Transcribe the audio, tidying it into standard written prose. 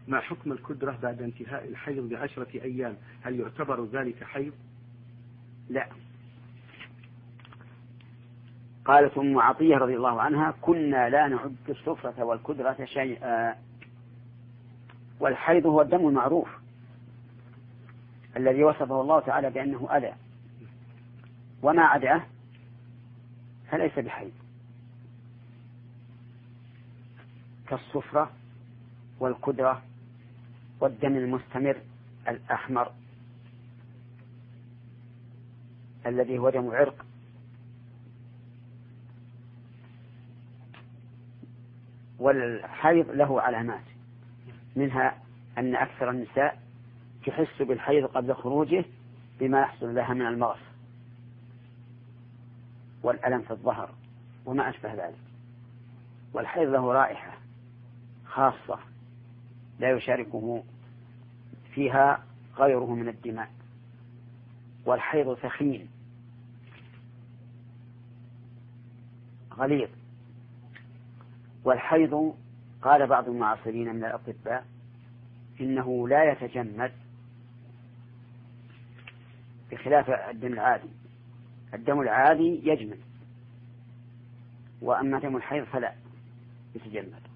ما حكم الكدرة بعد انتهاء الحيض ب10 أيام؟ هل يعتبر ذلك حيض؟ لا. قالت أم عطية رضي الله عنها: كنا لا نعد الصفرة والكدرة شيئا. والحيض هو الدم المعروف الذي وصفه الله تعالى بأنه أذى، وما عداه فليس بحيض، كالصفرة والكدرة والدم المستمر الأحمر الذي هو دم عرق. والحيض له علامات، منها أن أكثر النساء تحس بالحيض قبل خروجه بما يحصل لها من المغص والألم في الظهر وما أشبه ذلك. والحيض له رائحة خاصة لا يشاركه فيها غيره من الدماء. والحيض ثخين غليظ. والحيض قال بعض المعاصرين من الأطباء إنه لا يتجمد بخلاف الدم العادي. الدم العادي يجمد، وأما دم الحيض فلا يتجمد.